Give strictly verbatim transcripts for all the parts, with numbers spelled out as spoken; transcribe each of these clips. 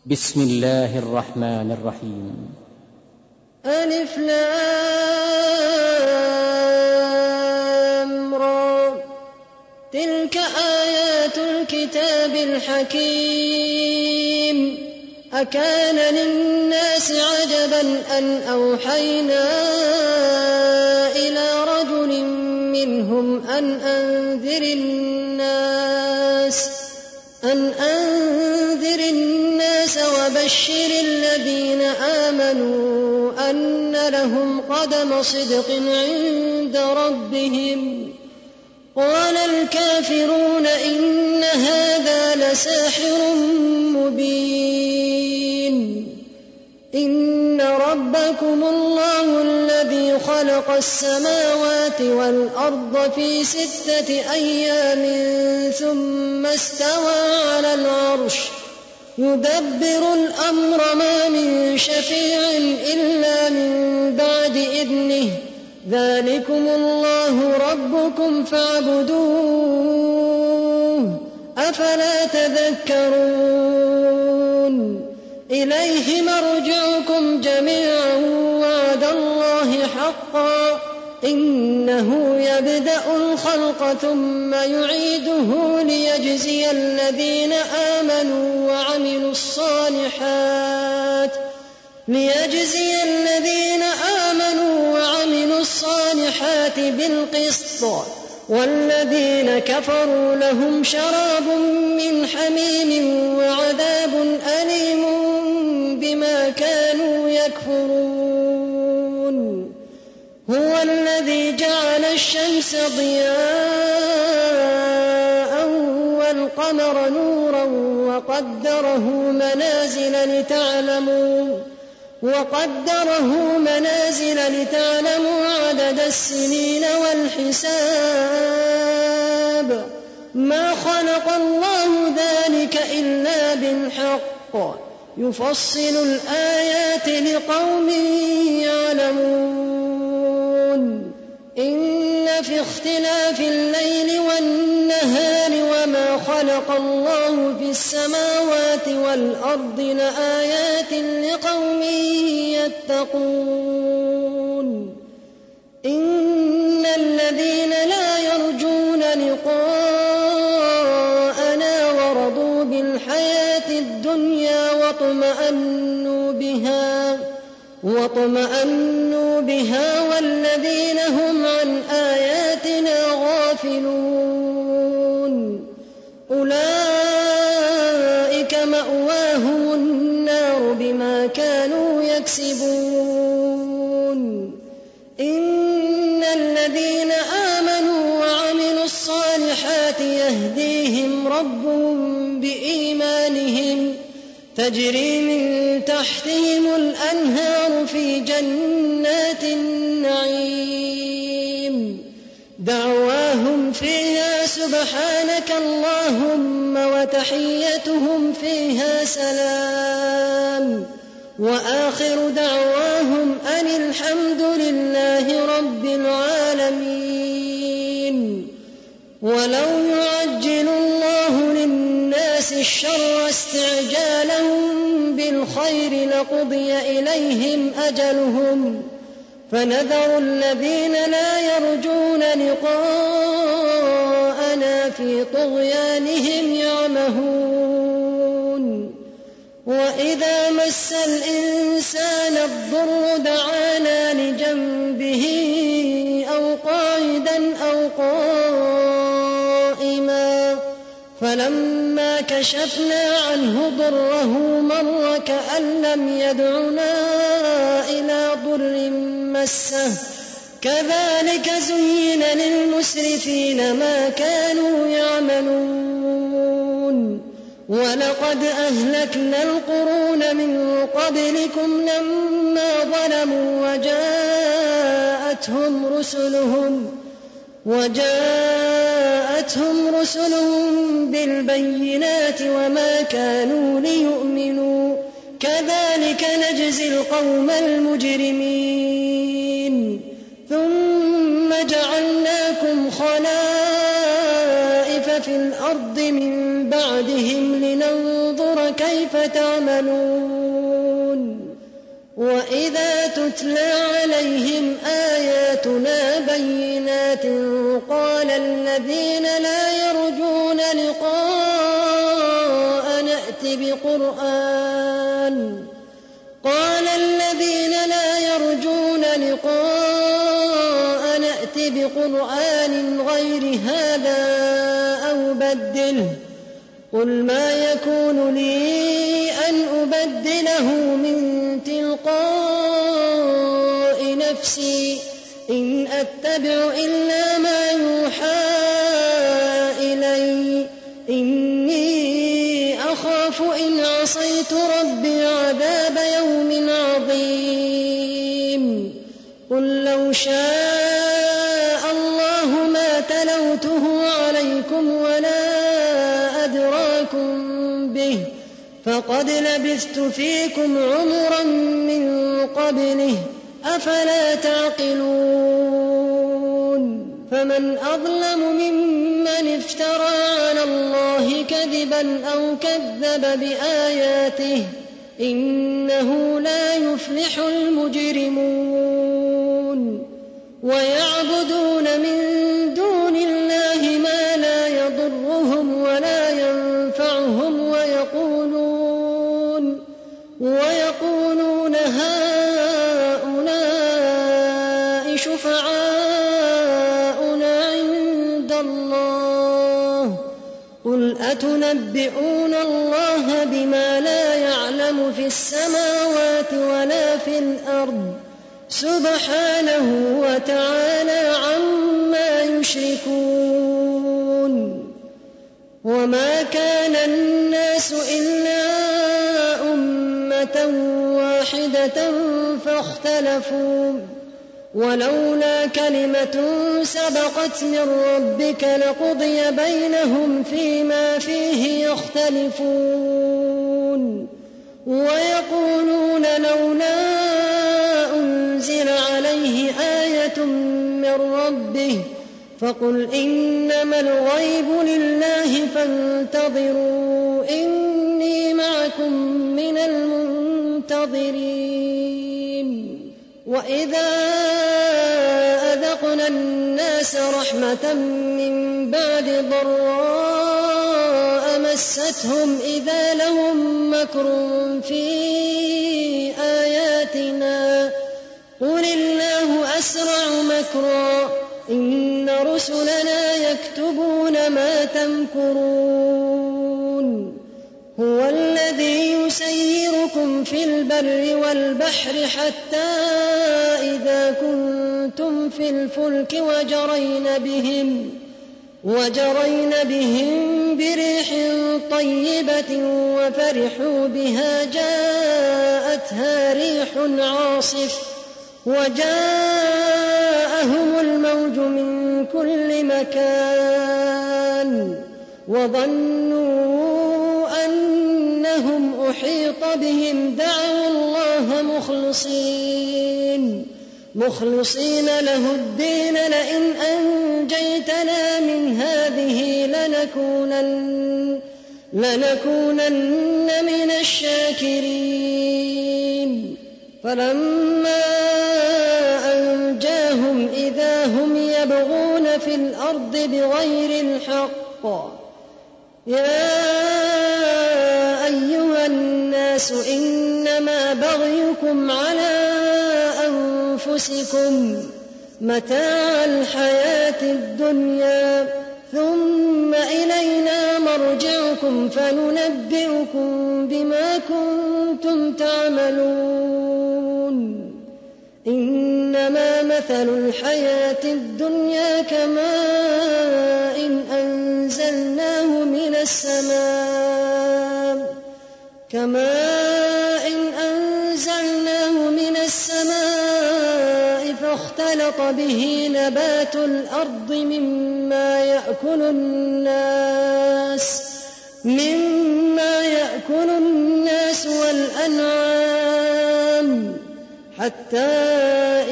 بسم الله الرحمن الرحيم. ألف لام را، تلك آيات الكتاب الحكيم. أكان للناس عجبا أن أوحينا إلى رجل منهم أن أنذر الناس أن أنذر الناس وبشر الذين آمنوا أن لهم قدم صدق عند ربهم. قال الكافرون إن هذا لساحر مبين. إن ربكم الله الذي خلق السماوات والأرض في ستة أيام ثم استوى على العرش يدبر الأمر ما من شفيع إلا من بعد إذنه. ذلكم الله ربكم فاعبدوه أفلا تذكرون. إليه مرجعكم جميعا وعد الله حقا إنه يبدأ الخلق ثم يعيده ليجزي الذين آمنوا وعملوا الصالحات ليجزي الذين آمنوا وعملوا الصالحات بالقسط والذين كفروا لهم شراب من حميم وعذاب أليم بما كانوا يكفرون. هو الذي جعل الشمس ضياء والقمر نورا وقدره منازل لتعلموا وقدره منازل لتعلموا عدد السنين والحساب. ما خلق الله ذلك إلا بالحق يفصل الآيات لقوم يعلمون. إن في اختلاف الليل والنهار وما خلق الله في السماوات والأرض لآيات لقوم يتقون. إن الذين لا يرجون لقاءنا ورضوا بالحياة الدنيا واطمأنوا بها واطمأنوا بها والذين هم عن آياتنا غافلون أولئك مأواهم النار بما كانوا يكسبون. إن الذين آمنوا وعملوا الصالحات يهديهم ربهم بإيمانهم تجري من تحتهم الأنهار في جنات النعيم. دعواهم فيها سبحانك اللهم وتحيتهم فيها سلام وآخر دعواهم أن الحمد لله رب العالمين. ولو يعجل الله للناس الشر استعجالهم بالخير لقضي إليهم أجلهم فنذر الذين لا يرجون لقاءنا في طغيانهم يعمهون. وإذا مس الإنسان الضر دعانا لجنبه أو قاعدا أو قائما فلما كشفنا عنه ضره مر كأن لم يدعنا إلى ضر مسه. كذلك زين للمسرفين ما كانوا يعملون. ولقد أهلكنا القرون من قبلكم لما ظلموا وجاءتهم رسلهم وجاءتهم رسلهم بالبينات وما كانوا ليؤمنوا. كذلك نجزي القوم المجرمين. ثم جعلناكم خلائف في الأرض من بعدهم لننظر كيف تعملون وإذا تتلى عليهم آياتنا بينات قال الذين لا يرجون لقاء نأت بقرآن قال الذين لا يرجون لقاء نأت بقرآن غير هذا أو بدله قل ما يكون لي أن أبدله من تلقاء نفسي إن أتبع إلا ما يوحى إلي إني أخاف إن عصيت ربي عذاب يوم عظيم قل لو شاء الله ما تلوته عليكم ولا أدراكم به فقد لبثت فيكم عمرا من قبله أفلا تعقلون فمن أظلم ممن افترى على الله كذبا أو كذب بآياته إنه لا يفلح المجرمون ويعبدون من دون الله ما لا يضرهم ولا ينفعهم ويقولون ويقولون هؤلاء شفعاؤنا عند الله قل أتنبئون الله بما لا يعلم في السماوات ولا في الأرض سبحانه وتعالى عما يشركون وما كان الناس إلا أمة واحدة فاختلفوا ولولا كلمة سبقت من ربك لقضي بينهم فيما فيه يختلفون ويقولون لولا أنزل عليه آية من ربه فقل إنما الغيب لله فانتظروا إني معكم من المنتظرين وإذا أذقنا الناس رحمة من بعد ضراء مستهم إذا لهم مكر في آياتنا قل الله أسرع مكرا إن رسلنا يكتبون ما تمكرون هو الذي يسيركم في البر والبحر حتى إذا كنتم في الفلك وجرين بهم وجرين بهم بريح طيبة وفرحوا بها جاءتها ريح عاصف وجاءهم الموج من كل مكان وظنوا أنهم أحيط بهم دعوا الله مخلصين مخلصين له الدين لئن أنجيتنا من هذه لنكونن, لنكونن من الشاكرين فلما أنجاهم إذا هم يبغون في الأرض بغير الحق يا أيها الناس إنما بغيكم على أنفسكم متاع الحياة الدنيا ثم إلينا مرجعكم فننبئكم بما كنتم تعملون إنما مثل الحياة الدنيا كماء إن أنزلناه من السماء كماء إن أنزلناه من السماء فاختلط به نبات الأرض مما يأكل الناس مما يأكل الناس والأنعام حتى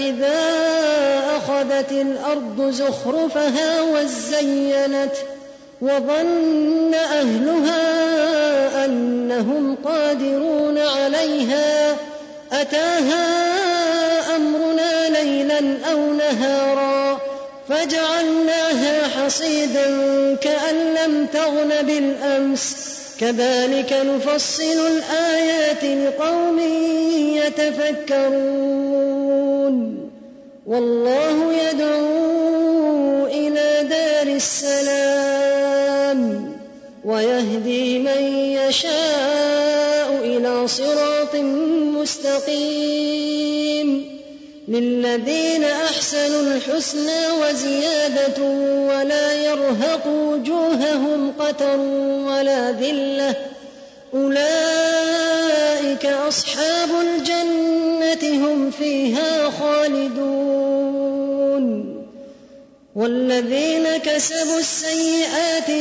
إذا أخذت الأرض زخرفها وزينت وظن أهلها أنهم قادرون عليها أتاها أمرنا ليلا أو نهارا فجعلناها حصيدا كأن لم تغن بالأمس كذلك نفصل الآيات لقوم يتفكرون والله يدعو إلى دار السلام ويهدي من يشاء إلى صراط مستقيم للذين أحسنوا الحسنى وزيادة ولا يرهق وجوههم قتر ولا ذلة أولئك أصحاب الجنة هم فيها خالدون والذين كسبوا السيئات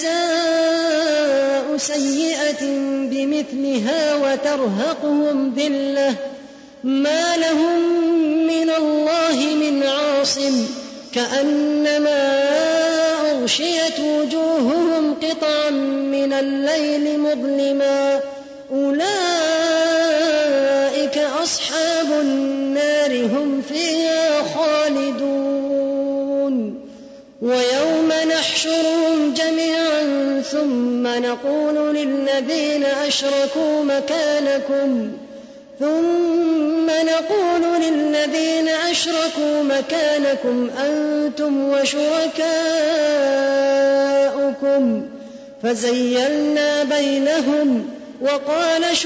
جزاء سيئة بمثلها وترهقهم ذلة ما لهم من الله من عاصم كأنما أغشيت وجوههم قطعا من الليل مظلما أولئك أصحاب النار هم فيها خالدون ويوم نحشرهم جميعا ثم نقول للذين أشركوا مكانكم ثم نقول للذين أشركوا مكانكم أنتم وشركاؤكم فزيلنا بينهم وقال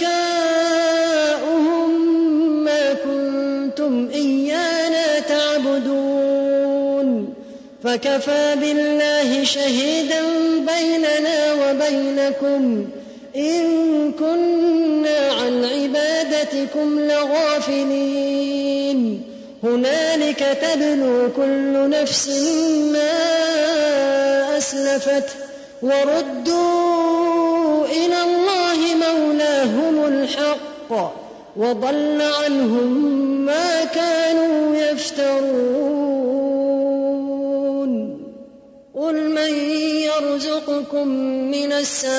شركاؤهم ما كنتم إيانا تعبدون فكفى بالله شهيدا بيننا وبينكم إن كنا عن عبادتكم لغافلين هنالك تبلو كل نفس ما أسلفت وردوا إلى الله مولاهم الحق وضل عنهم ما كانوا يفترون قل من يرزقكم من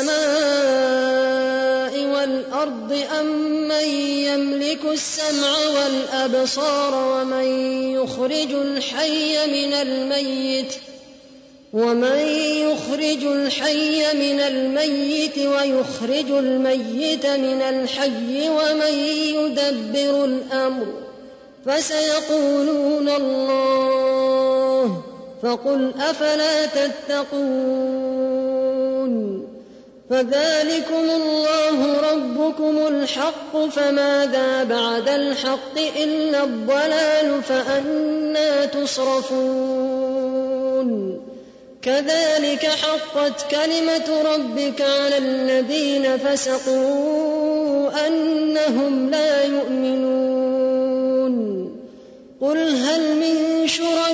السماء والأرض أم من يملك السمع والأبصار ومن يخرج الحي من الميت ومن يخرج الحي من الميت ويخرج الميت من الحي ومن يدبر الأمر فسيقولون الله فقل أفلا تتقون فذلكم الله ربكم الحق فماذا بعد الحق إلا الضلال فأنى تصرفون كذلك حقت كلمة ربك على الذين فسقوا أنهم لا يؤمنون قل هل من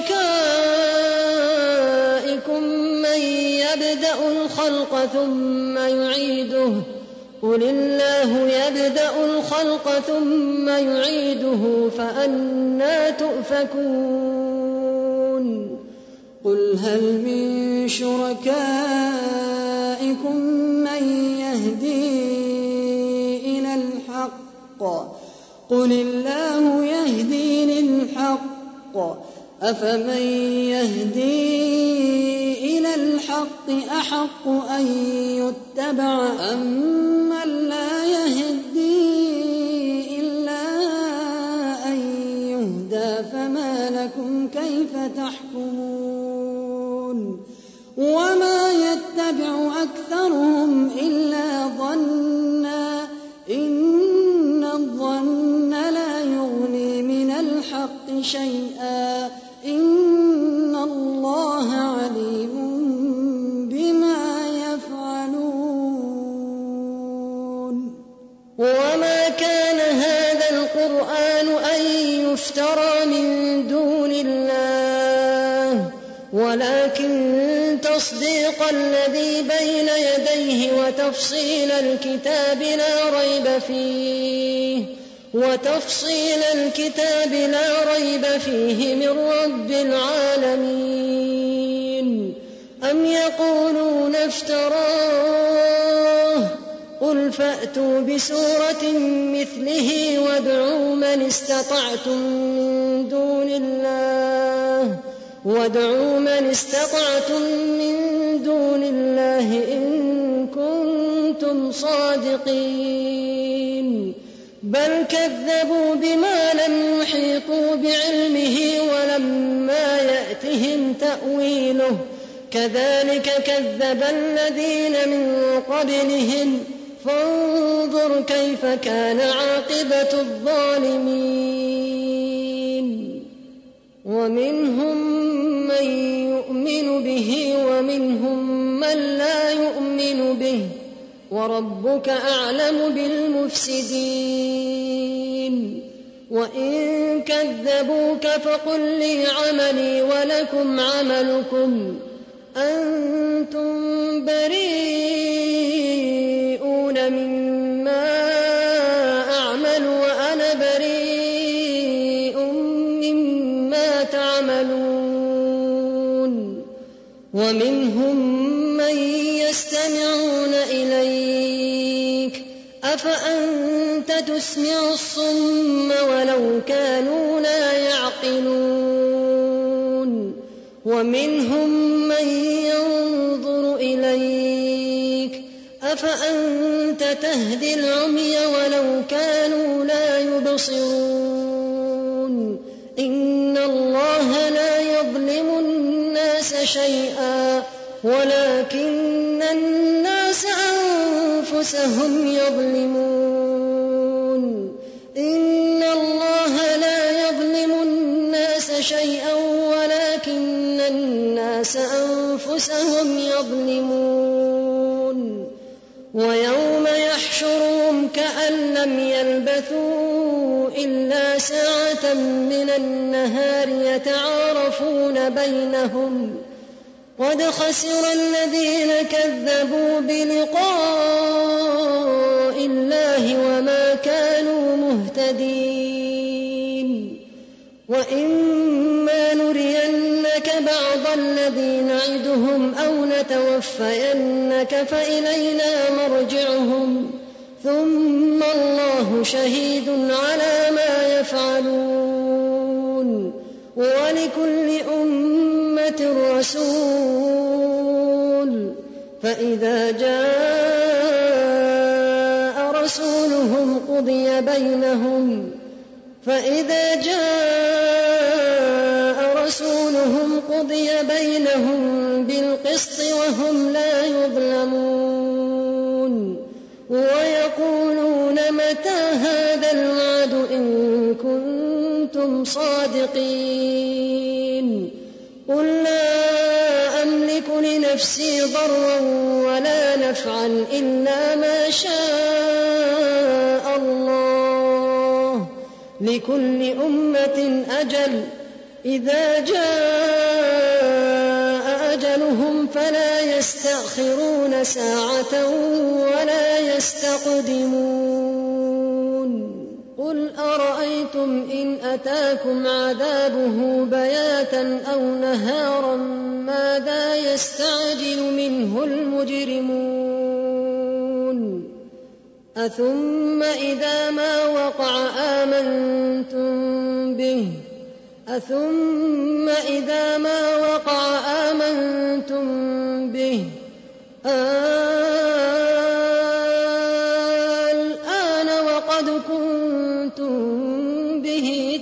شركائكم من يبدأ الخلق ثم يعيده قل الله يبدأ الخلق ثم يعيده فأنى تؤفكون قل هل من شركائكم من يهدي إلى الحق قل الله يهدي للحق أفمن يهدي إلى الحق أحق أن يتبع أمن لا يهدي إلا أن يهدى فما لكم كيف تحكمون وما يتبع أكثرهم إلا ظنا إن الظن لا يغني من الحق شيئا إن الله عليم بما يفعلون وما كان هذا القرآن أن يفترى من دون الله ولكن تصديق الذي بين يديه وتفصيل الكتاب لا ريب فيه وتفصيل الكتاب لا ريب فيه من رب العالمين أم يقولون افتراه قل فأتوا بسورة مثله وادعوا من استطعتم من دون الله وادعوا من استطعتم من دون الله إن كنتم صادقين بل كذبوا بما لم يحيطوا بعلمه ولما يأتهم تأويله كذلك كذب الذين من قبلهم فانظر كيف كان عاقبة الظالمين ومنهم من يؤمن به ومنهم من لا يؤمن به وربك أعلم بالمفسدين وإن كذبوك فقل لي عملي ولكم عملكم أنتم بريئون مما أعمل وأنا بريء مما تعملون ومنهم من يستمعون إليك أفأنت تسمع الصم ولو كانوا لا يعقلون ومنهم من ينظر إليك أفأنت تهدي العمي ولو كانوا لا يبصرون إن الله لا يظلم الناس شيئا ولكن الناس أنفسهم يظلمون إن الله لا يظلم الناس شيئا ولكن الناس أنفسهم يظلمون ويوم يحشرهم كأن لم يلبثوا إلا ساعة من النهار يتعارفون بينهم قد خسر الذين كذبوا بلقاء الله وما كانوا مهتدين وإما نرينك بعض الذي نعدهم أو نتوفينك فإلينا مرجعهم ثم الله شهيد على ما يفعلون ولكل أمة رسول فإذا جاء رسولهم قضي بينهم فإذا جاء رسولهم قضي بينهم بالقسط وهم لا يظلمون ويقولون متى هذا الوعد إن كنتم صادقين قل لا أملك لنفسي ضرا ولا نفعا إلا ما شاء الله لكل أمة أجل إذا جاء أجلهم فلا يستأخرون ساعة ولا يستقدمون قل أرأيتم إن أتاكم عذابه بياتا أو نهارا ماذا يستعجل منه المجرمون أثم إذا ما وقع آمنتم به أثم إذا ما وقع آمنتم به الآن وقد كنتم به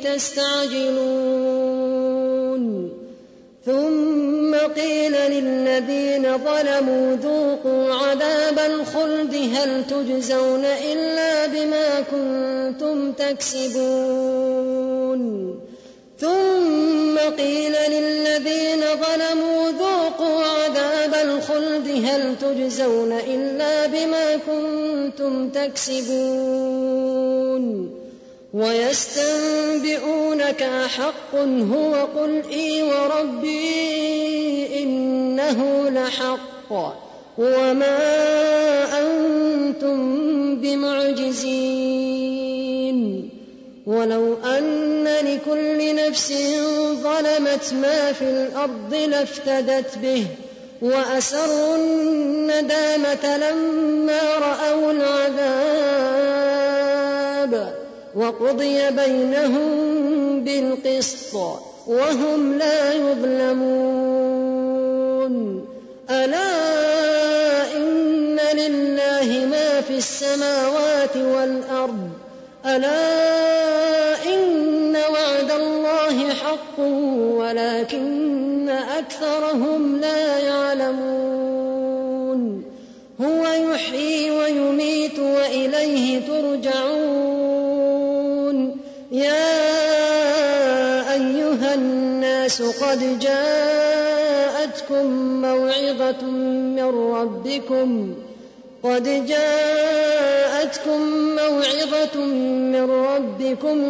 تستعجلون ثم قيل للذين ظلموا ذوقوا عذاب الخلد هل تجزون إلا بما كنتم تكسبون ثم قيل للذين ظلموا ذوقوا عذاب الخلد هل تجزون إلا بما كنتم تكسبون ويستنبئونك أحق هو قل إي وربي إنه لحق وما أنتم بمعجزين ولو أن لكل نفس ظلمت ما في الأرض لافتدت به وأسروا الندامة لما رأوا العذاب وقضي بينهم بالقسط وهم لا يظلمون. ألا إن لله ما في السماوات والأرض ألا إن وعد الله حق ولكن أكثرهم لا يعلمون. هو يحيي ويميت وإليه ترجعون. يا أيها الناس قد جاءتكم موعظة من ربكم قد جاءتكم موعظة من ربكم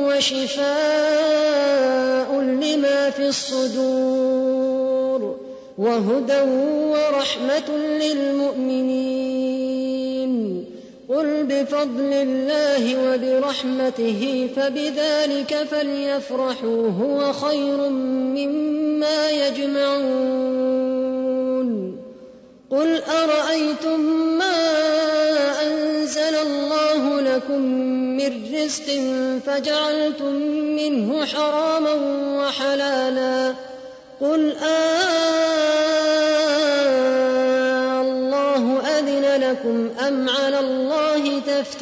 وشفاء لما في الصدور وهدى ورحمة للمؤمنين. قل بفضل الله وبرحمته فبذلك فليفرحوا هو خير مما يجمعون. قل أرأيتم ما أنزل الله لكم من رزق فجعلتم منه حراما وحلالا قل آه الله أذن لكم أم على الله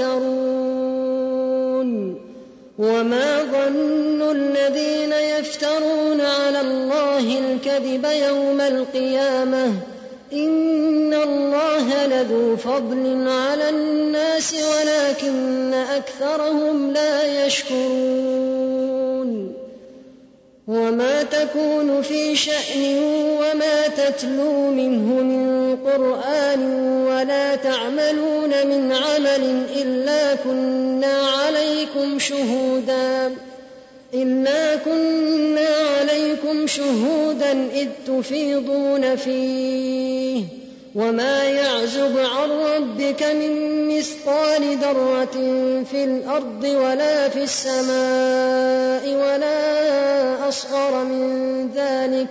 تفترون. وما ظن الذين يفترون على الله الكذب يوم القيامة إن الله لذو فضل على الناس ولكن أكثرهم لا يشكرون. وما تكون في شأن وما تتلو منه من قرآن ولا تعملون من عمل إلا كنا عليكم شهودا إلا كنا عليكم شهودا إذ تفيضون فيه. وما يعزب عن ربك من مثقال ذرة في الأرض ولا في السماء ولا أصغر من ذلك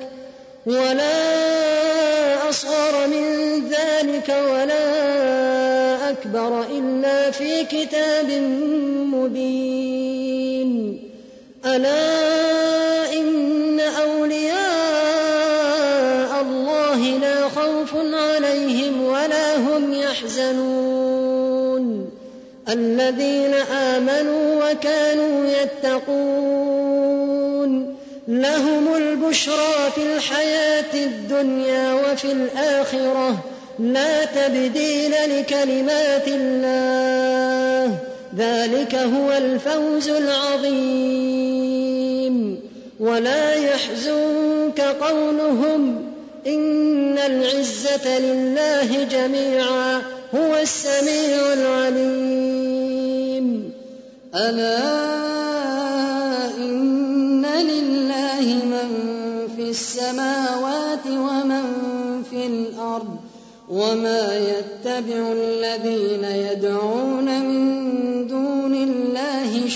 ولا أصغر من ذلك ولا أكبر إلا في كتاب مبين. ألا إن أولياء الله لا خوف عليهم ولا هم يحزنون الذين آمنوا وكانوا يتقون. لهم البشرى في الحياة الدنيا وفي الآخرة لا تبديل لكلمات الله ذلك هو الفوز العظيم. ولا يحزنك قولهم إن العزة لله جميعا هو السميع العليم. ألا إن لله من في السماوات ومن في الأرض وما يتبع الذين يدعون من دون الله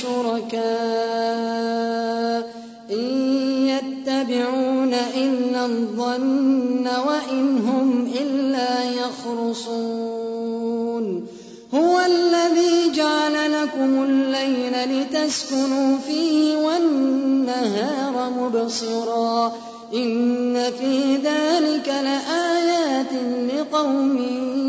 شركاء إن يتبعون إلا الظن وإن هم إلا يخرصون. هو الذي جعل لكم الليل لتسكنوا فيه والنهار مبصرا إن في ذلك لآيات لقوم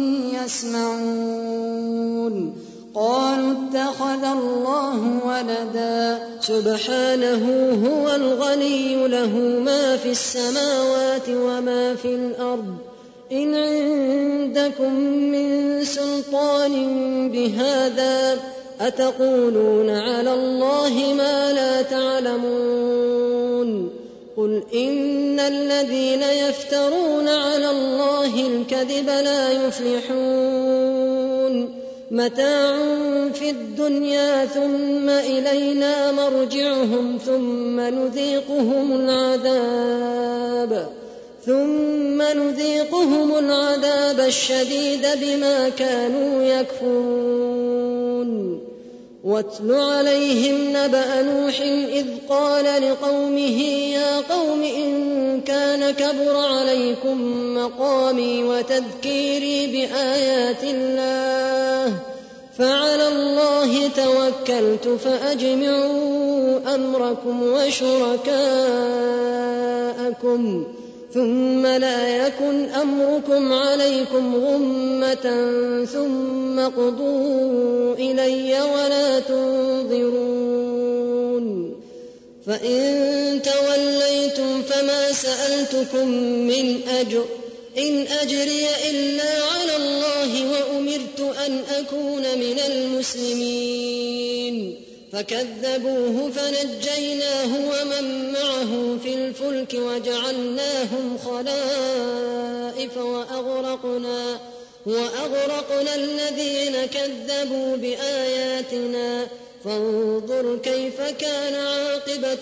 يسمعون. قالوا اتخذ الله ولدا سبحانه هو الغني له ما في السماوات وما في الأرض إن عندكم من سلطان بهذا أتقولون على الله ما لا تعلمون. قل إن الذين يفترون على الله الكذب لا يفلحون. متاع في الدنيا ثم إلينا مرجعهم ثم نذيقهم العذاب ثم نذيقهم العذاب الشديد بما كانوا يكفرون. واتل عليهم نبأ نوح إذ قال لقومه يا قوم إن كان كبر عليكم مقامي وتذكيري بآيات الله فعلى الله توكلت فأجمعوا أمركم وشركاءكم ثم لا يكن أمركم عليكم غمة ثم اقضوا إلي ولا تنظرون فإن توليتم فما سألتكم من أجر إن أجري إلا على الله وأمرت أن أكون من المسلمين فكذبوه فنجيناه ومن معه في الفلك وجعلناهم خلائف وأغرقنا, وأغرقنا الذين كذبوا بآياتنا فانظر كيف كان عاقبة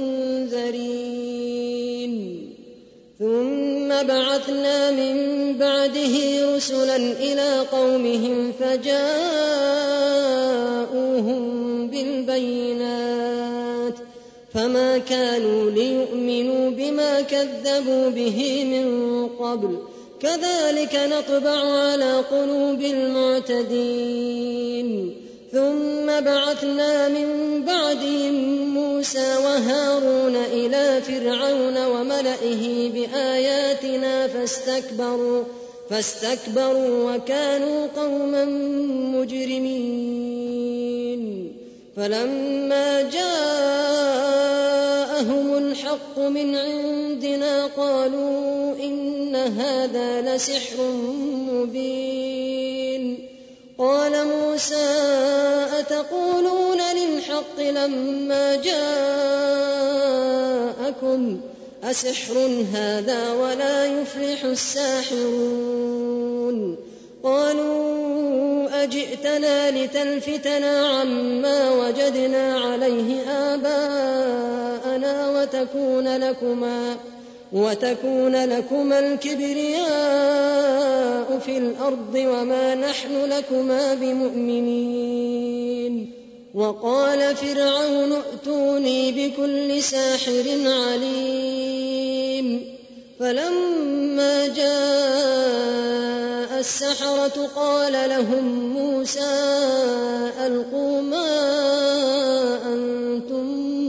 المنذرين ثم بعثنا من بعده رسلا إلى قومهم فجاءوهم بالبينات فما كانوا ليؤمنوا بما كذبوا به من قبل كذلك نطبع على قلوب المعتدين ثم بعثنا من بعدهم موسى وهارون إلى فرعون وملئه بآياتنا فاستكبروا, فاستكبروا وكانوا قوما مجرمين فلما جاءهم الحق من عندنا قالوا إن هذا لسحر مبين قال موسى أتقولون للحق لما جاءكم أسحر هذا ولا يفلح الساحرون قالوا أجئتنا لتلفتنا عما وجدنا عليه آباءنا وتكون لكما وتكون لكما الكبرياء في الأرض وما نحن لكما بمؤمنين وقال فرعون ائتوني بكل ساحر عليم فلما جاء السحرة قال لهم موسى ألقوا ما أنتم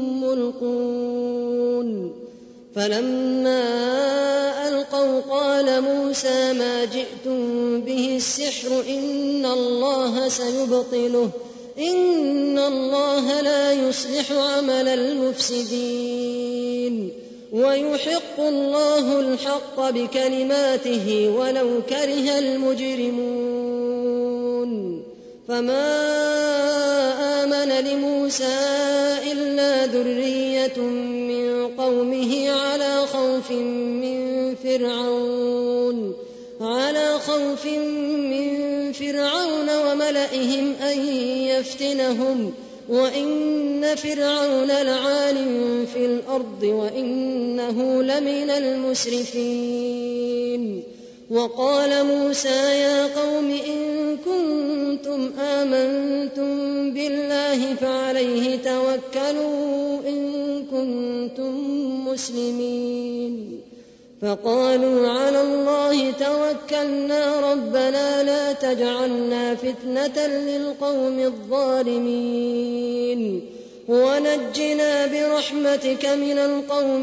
ملقون فلما ألقوا قال موسى ما جئتم به السحر إن الله سيبطله إن الله لا يصلح عمل المفسدين ويحق الله الحق بكلماته ولو كره المجرمون فما آمن لموسى إلا ذرية من قومه على خوف من فرعون على خوف من فرعون وملئهم أن يفتنهم وإن فرعون لعال في الأرض وإنه لمن المسرفين وقال موسى يا قوم إن كنتم آمنتم بالله فعليه توكلوا إن كنتم مسلمين فقالوا على الله توكلنا ربنا لا تجعلنا فتنة للقوم الظالمين ونجنا برحمتك من القوم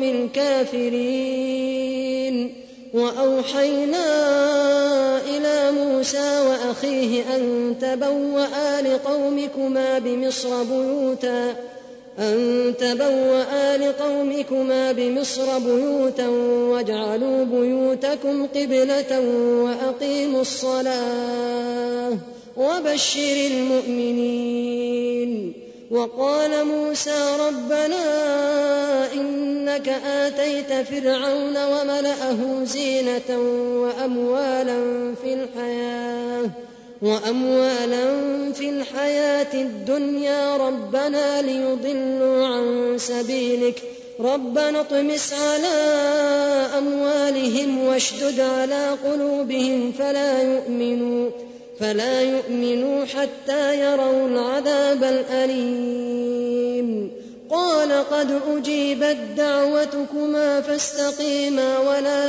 الكافرين وأوحينا إلى موسى وأخيه أن تبوأ لقومكما بمصر بيوتا أن تبوأ لقومكما بمصر بيوتا واجعلوا بيوتكم قبلة وأقيموا الصلاة وبشر المؤمنين وقال موسى ربنا إنك آتيت فرعون وملأه زينة وأموالا في الحياة وأموالا في الحياة الدنيا ربنا ليضلوا عن سبيلك ربنا اطمس على أموالهم واشدد على قلوبهم فلا يؤمنوا فلا يؤمنوا حتى يروا العذاب الأليم. قال قد أجيبت دعوتكما فاستقيما ولا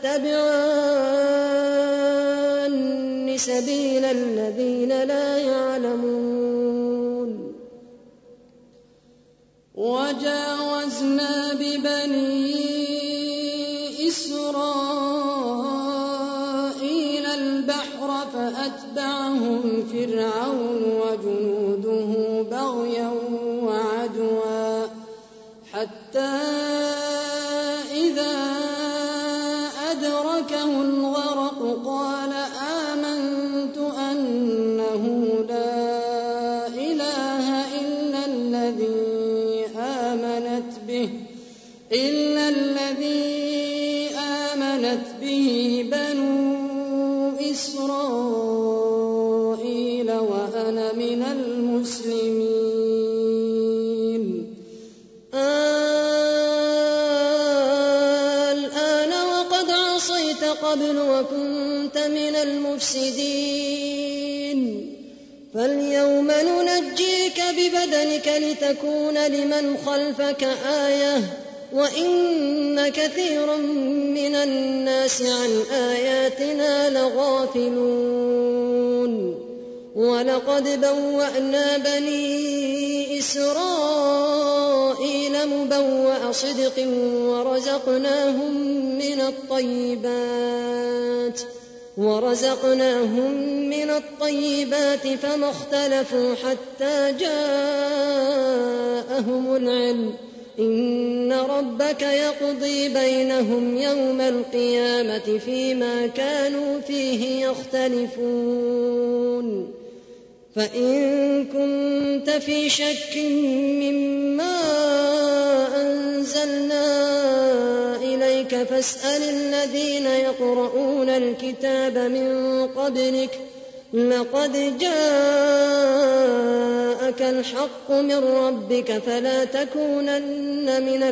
تتبعان سبيل الذين لا يعلمون. وجاوزنا ببني إسرائيل البحر فأتبعهم فرعون وجنوده بغيا وعدوا حتى إذا أدركه الغرق قال آمنت أنه لا إله إلا الذي آمنت به إلا الذي آمنت به بنو إسرائيل وأنا من المسلمين. الآن وقد عصيت قبل وكنت من المفسدين فاليوم ننجيك ببدنك لتكون لمن خلفك آية وإن كثيرا من الناس عن آياتنا لغافلون. ولقد بوأنا بني إسرائيل مبوأ صدق ورزقناهم من الطيبات ورزقناهم من الطيبات فما اختلفوا حتى جاءهم العلم إن ربك يقضي بينهم يوم القيامة فيما كانوا فيه يختلفون. فإن كنت في شك مما أنزلنا إليك فاسأل الذين يقرؤون الكتاب من قبلك لقد جاءك الحق من ربك فلا تكونن من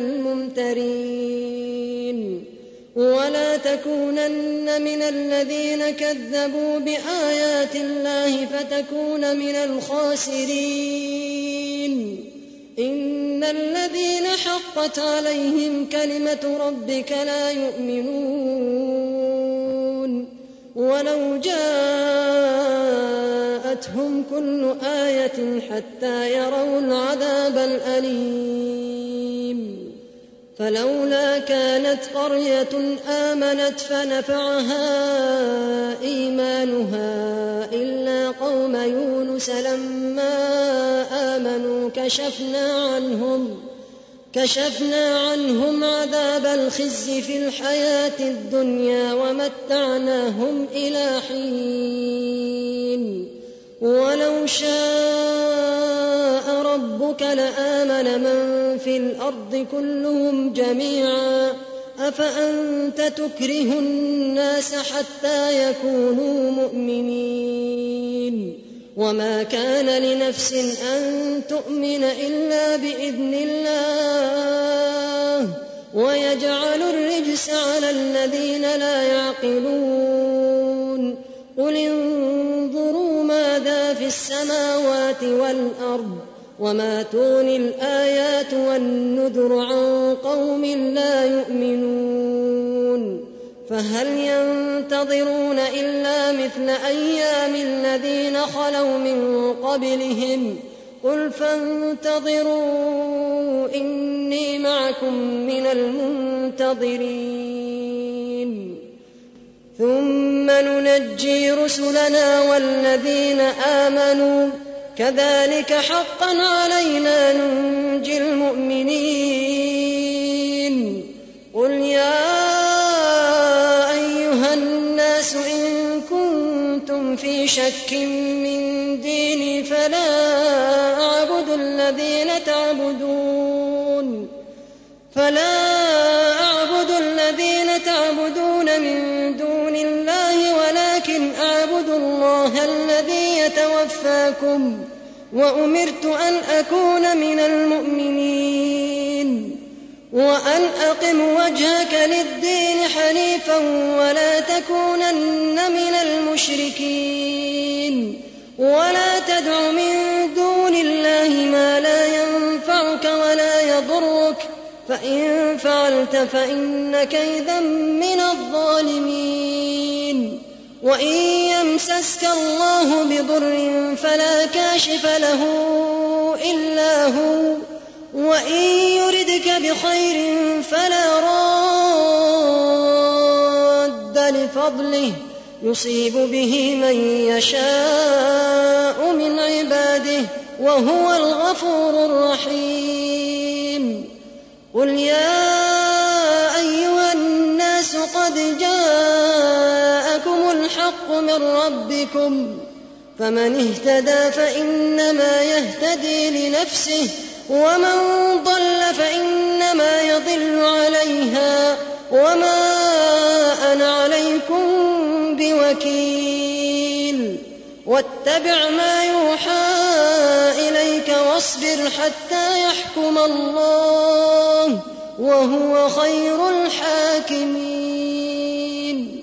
الممترين ولا تكونن من الذين كذبوا بآيات الله فتكون من الخاسرين. إن الذين حقت عليهم كلمة ربك لا يؤمنون ولو جاءتهم كل آية حتى يروا العذاب الأليم. فلولا كانت قرية آمنت فنفعها إيمانها إلا قوم يونس لما آمنوا كشفنا عنهم كشفنا عنهم عذاب الخزي في الحياة الدنيا ومتعناهم إلى حين. ولو شاء ربك لآمن من في الأرض كلهم جميعا أفأنت تكره الناس حتى يكونوا مؤمنين. وما كان لنفس أن تؤمن إلا بإذن الله ويجعل الرجس على الذين لا يعقلون. قل انظروا ماذا في السماوات والأرض وما تغني الآيات والنذر عن قوم لا يؤمنون. فهل ينتظرون إلا مثل أيام الذين خلوا من قبلهم قل فانتظروا إني معكم من المنتظرين. ثم ننجي رسلنا والذين آمنوا كذلك حقا علينا ننجي المؤمنين. قل يا أيها الناس إن كنتم في شك من ديني فلا أعبد الذين تعبدون فلا أعبد الذين تعبدون من دون الله ولكن أعبد الله الذي يتوفاكم وأمرت أن أكون من المؤمنين. وأن أقم وجهك للدين حنيفا ولا تكونن من المشركين ولا تدع من دون الله ما لا ينفعك ولا يضرك فإن فعلت فإنك إذا من الظالمين وإن يمسسك الله بضر فلا كاشف له إلا هو وإن يردك بخير فلا راد لفضله يصيب به من يشاء من عباده وهو الغفور الرحيم قل يا أيها الناس قد جاءكم الحق من ربكم فمن اهتدى فإنما يهتدي لنفسه ومن ضل فإنما يضل عليها وما أنا عليكم بوكيل واتبع ما يوحى إليك واصبر حتى يحكم الله وهو خير الحاكمين.